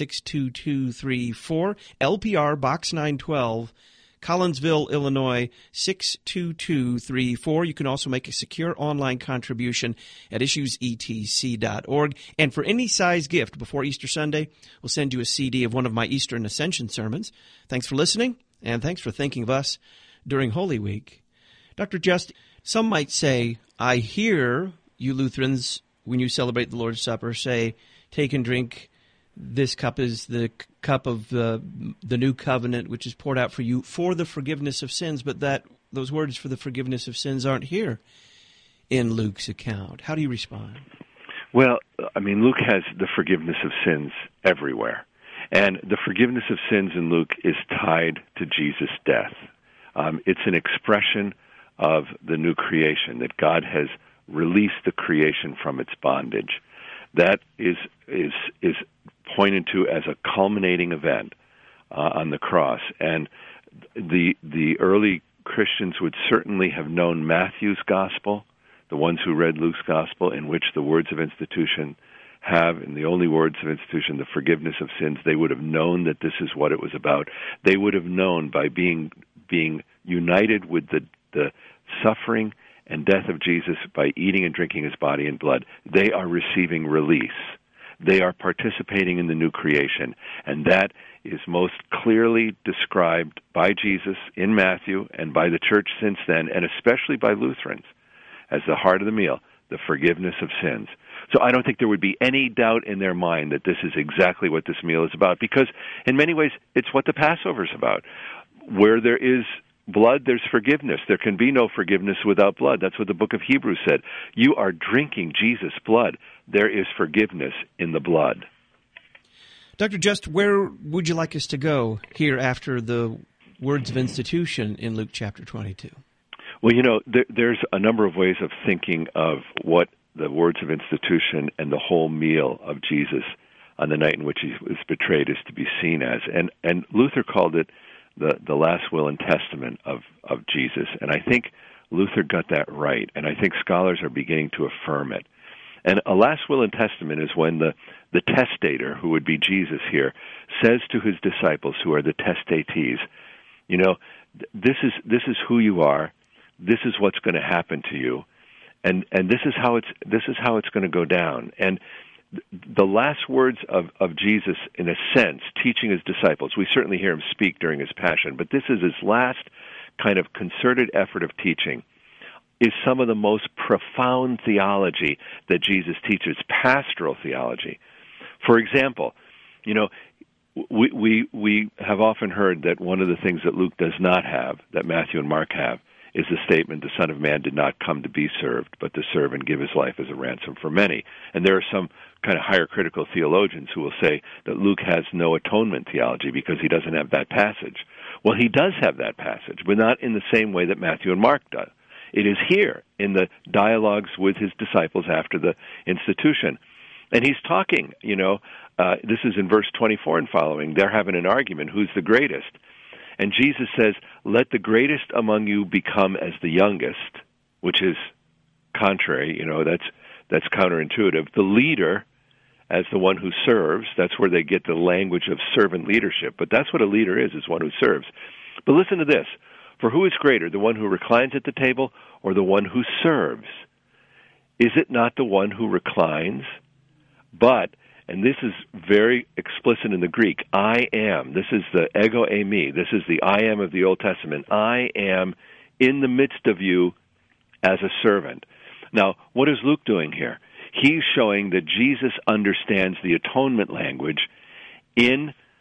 62234. LPR Box 912, Collinsville, Illinois, 62234. You can also make a secure online contribution at issuesetc.org. And for any size gift before Easter Sunday, we'll send you a CD of one of my Eastern Ascension sermons. Thanks for listening, and thanks for thinking of us during Holy Week. Dr. Just, some might say, I hear you Lutherans, when you celebrate the Lord's Supper, say, take and drink. This cup is the cup of the new covenant, which is poured out for you for the forgiveness of sins. But those words for the forgiveness of sins aren't here in Luke's account. How do you respond? Well, I mean, Luke has the forgiveness of sins everywhere. And the forgiveness of sins in Luke is tied to Jesus' death. It's an expression of the new creation, that God has released the creation from its bondage. That is pointed to as a culminating event on the cross. And the early Christians would certainly have known Matthew's gospel, the ones who read Luke's gospel, in which the words of institution have, in the only words of institution, the forgiveness of sins. They would have known that this is what it was about. They would have known by being united with the suffering and death of Jesus, by eating and drinking his body and blood, they are receiving release. They are participating in the new creation. And that is most clearly described by Jesus in Matthew and by the church since then, and especially by Lutherans, as the heart of the meal, the forgiveness of sins. So I don't think there would be any doubt in their mind that this is exactly what this meal is about, because in many ways it's what the Passover is about. Where there is blood, there's forgiveness. There can be no forgiveness without blood. That's what the book of Hebrews said. You are drinking Jesus' blood. There is forgiveness in the blood. Dr. Just, where would you like us to go here after the words of institution in Luke chapter 22? Well, there's a number of ways of thinking of what the words of institution and the whole meal of Jesus on the night in which he was betrayed is to be seen as. And Luther called it the last will and testament of Jesus. And I think Luther got that right, and I think scholars are beginning to affirm it. And a last will and testament is when the testator, who would be Jesus here, says to his disciples, who are the testatees, this is who you are, this is what's going to happen to you, and this is how it's going to go down. And the last words of Jesus, in a sense, teaching his disciples, we certainly hear him speak during his passion, but this is his last kind of concerted effort of teaching, is some of the most profound theology that Jesus teaches, pastoral theology. For example, we have often heard that one of the things that Luke does not have, that Matthew and Mark have, is the statement, the Son of Man did not come to be served, but to serve and give his life as a ransom for many. And there are some kind of higher critical theologians who will say that Luke has no atonement theology because he doesn't have that passage. Well, he does have that passage, but not in the same way that Matthew and Mark do. It is here in the dialogues with his disciples after the institution. And he's talking, this is in verse 24 and following. They're having an argument, who's the greatest? And Jesus says, let the greatest among you become as the youngest, which is contrary, that's counterintuitive. The leader as the one who serves, that's where they get the language of servant leadership. But that's what a leader is one who serves. But listen to this. For who is greater, the one who reclines at the table or the one who serves? Is it not the one who reclines? But, and this is very explicit in the Greek, I am. This is the ego eimi. This is the I am of the Old Testament. I am in the midst of you as a servant. Now, what is Luke doing here? He's showing that Jesus understands the atonement language in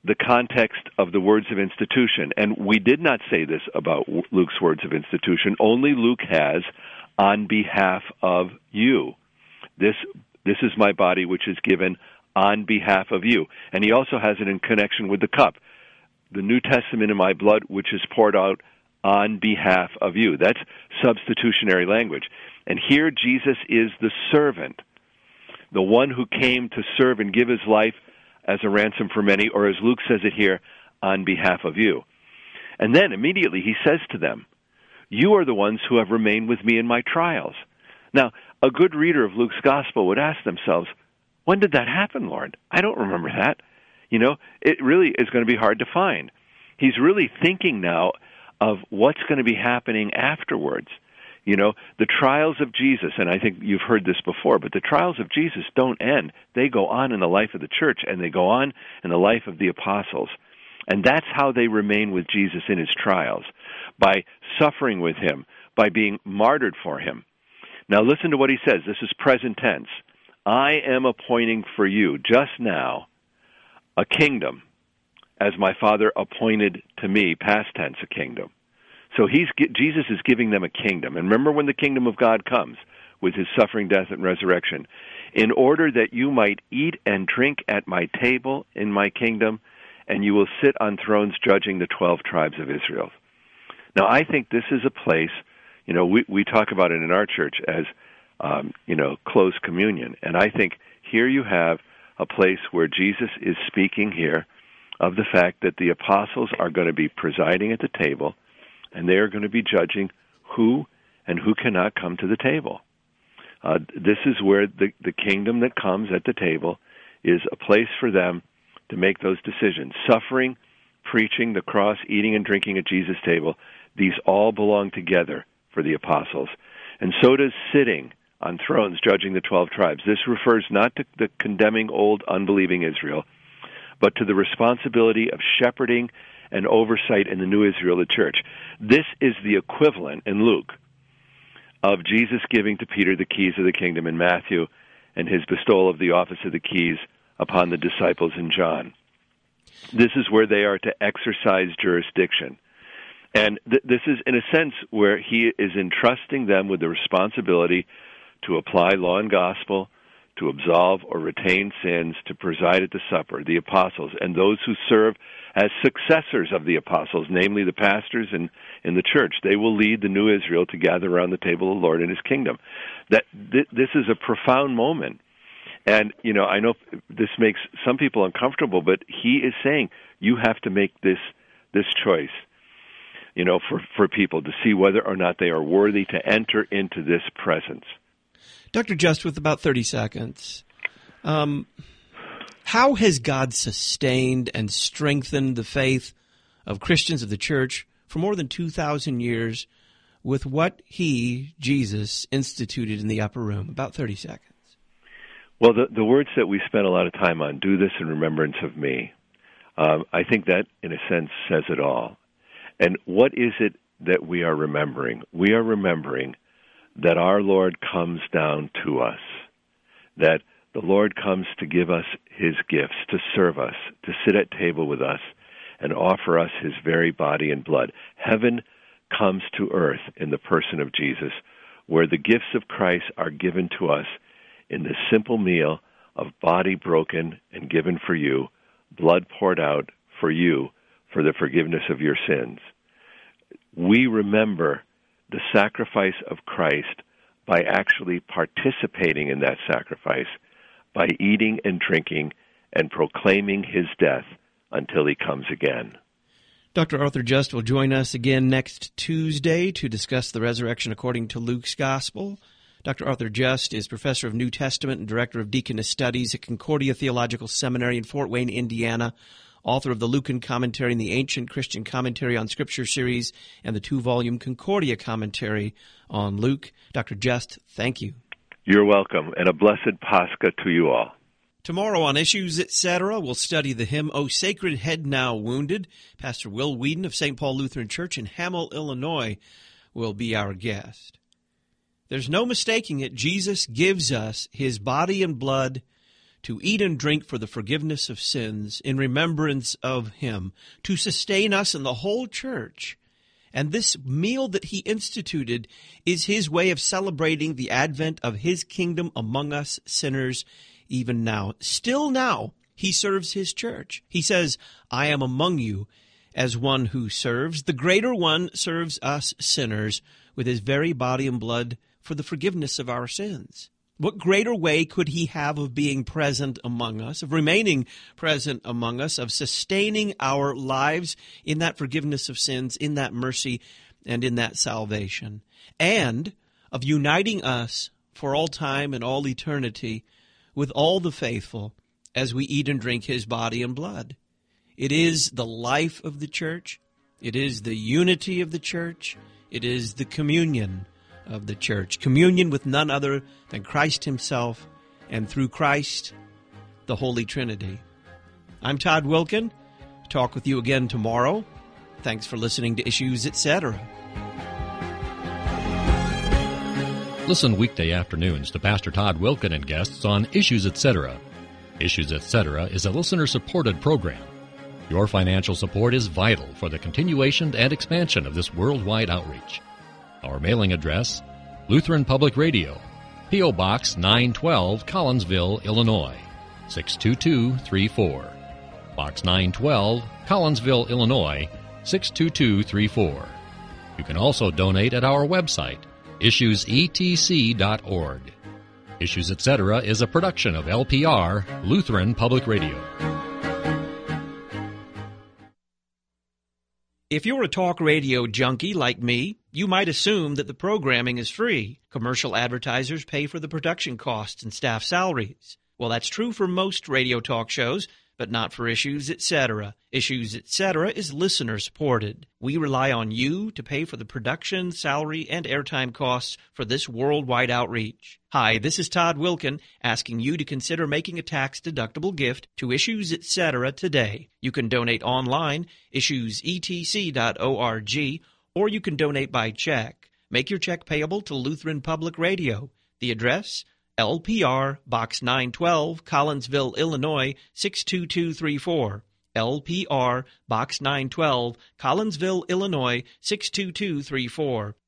the context of the words of institution. And we did not say this about Luke's words of institution. Only Luke has, on behalf of you. This is my body, which is given on behalf of you. And he also has it in connection with the cup. The New Testament in my blood, which is poured out on behalf of you. That's substitutionary language. And here Jesus is the servant, the one who came to serve and give his life as a ransom for many, or as Luke says it here, on behalf of you. And then immediately he says to them, you are the ones who have remained with me in my trials. Now, a good reader of Luke's gospel would ask themselves, when did that happen, Lord? I don't remember that. You know, it really is going to be hard to find. He's really thinking now of what's going to be happening afterwards. You know, the trials of Jesus, and I think you've heard this before, but the trials of Jesus don't end. They go on in the life of the church, and they go on in the life of the apostles. And that's how they remain with Jesus in his trials, by suffering with him, by being martyred for him. Now listen to what he says. This is present tense. I am appointing for you just now a kingdom, as my Father appointed to me, past tense, a kingdom. So Jesus is giving them a kingdom. And remember, when the kingdom of God comes with his suffering, death, and resurrection, in order that you might eat and drink at my table in my kingdom, and you will sit on thrones judging the 12 tribes of Israel. Now, I think this is a place, you know, we talk about it in our church as, closed communion. And I think here you have a place where Jesus is speaking here of the fact that the apostles are going to be presiding at the table, and they are going to be judging who and who cannot come to the table. This is where the kingdom that comes at the table is a place for them to make those decisions. Suffering, preaching, the cross, eating and drinking at Jesus' table, these all belong together for the apostles. And so does sitting on thrones judging the 12 tribes. This refers not to the condemning old unbelieving Israel, but to the responsibility of shepherding and oversight in the new Israel, the church. This is the equivalent in Luke of Jesus giving to Peter the keys of the kingdom in Matthew, and his bestowal of the office of the keys upon the disciples in John. This is where they are to exercise jurisdiction. And this is, in a sense, where he is entrusting them with the responsibility to apply law and gospel, to absolve or retain sins, to preside at the supper, the apostles, and those who serve as successors of the apostles, namely the pastors in the church. They will lead the new Israel to gather around the table of the Lord in his kingdom. This is a profound moment. And, you know, I know this makes some people uncomfortable, but he is saying you have to make this choice, you know, for people to see whether or not they are worthy to enter into this presence. Dr. Just, with about 30 seconds, how has God sustained and strengthened the faith of Christians of the church for more than 2,000 years with what he, Jesus, instituted in the upper room? About 30 seconds. Well, the words that we spent a lot of time on, do this in remembrance of me, I think that, in a sense, says it all. And what is it that we are remembering? We are remembering that our Lord comes down to us, that the Lord comes to give us his gifts, to serve us, to sit at table with us, and offer us his very body and blood. Heaven comes to earth in the person of Jesus, where the gifts of Christ are given to us in the simple meal of body broken and given for you, blood poured out for you for the forgiveness of your sins. We remember the sacrifice of Christ by actually participating in that sacrifice, by eating and drinking and proclaiming his death until he comes again. Dr. Arthur Just will join us again next Tuesday to discuss the resurrection according to Luke's Gospel. Dr. Arthur Just is Professor of New Testament and Director of Deaconess Studies at Concordia Theological Seminary in Fort Wayne, Indiana, author of the Lucan Commentary and the Ancient Christian Commentary on Scripture series and the 2-volume Concordia Commentary on Luke. Dr. Just, thank you. You're welcome, and a blessed Pascha to you all. Tomorrow on Issues, Etc., we'll study the hymn, O Sacred Head Now Wounded. Pastor Will Whedon of St. Paul Lutheran Church in Hamel, Illinois, will be our guest. There's no mistaking it. Jesus gives us his body and blood to eat and drink for the forgiveness of sins in remembrance of him, to sustain us in the whole church. And this meal that he instituted is his way of celebrating the advent of his kingdom among us sinners even now. Still now, he serves his church. He says, I am among you as one who serves. The greater one serves us sinners with his very body and blood for the forgiveness of our sins. What greater way could he have of being present among us, of remaining present among us, of sustaining our lives in that forgiveness of sins, in that mercy, and in that salvation, and of uniting us for all time and all eternity with all the faithful as we eat and drink his body and blood. It is the life of the church. It is the unity of the church. It is the communion of the church. Communion with none other than Christ himself, and through Christ, the Holy Trinity. I'm Todd Wilken. Talk with you again tomorrow. Thanks for listening to Issues Etc. Listen weekday afternoons to Pastor Todd Wilken and guests on Issues Etc. Issues Etc. is a listener-supported program. Your financial support is vital for the continuation and expansion of this worldwide outreach. Our mailing address, Lutheran Public Radio, P.O. Box 912, Collinsville, Illinois, 62234. Box 912, Collinsville, Illinois, 62234. You can also donate at our website, issuesetc.org. Issues Etc. is a production of LPR, Lutheran Public Radio. If you're a talk radio junkie like me, you might assume that the programming is free. Commercial advertisers pay for the production costs and staff salaries. Well, that's true for most radio talk shows, but not for Issues Etc. Issues Etc. is listener-supported. We rely on you to pay for the production, salary, and airtime costs for this worldwide outreach. Hi, this is Todd Wilken, asking you to consider making a tax-deductible gift to Issues Etc. today. You can donate online, issuesetc.org, or you can donate by check. Make your check payable to Lutheran Public Radio. The address, LPR, Box 912, Collinsville, Illinois, 62234. LPR, Box 912, Collinsville, Illinois, 62234.